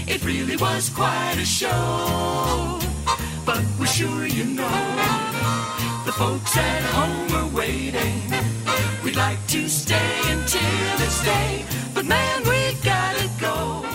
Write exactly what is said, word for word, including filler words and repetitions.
It really was quite a show. But we're sure you know the folks at home are waiting. We'd like to stay until it's day, but man, we gotta go.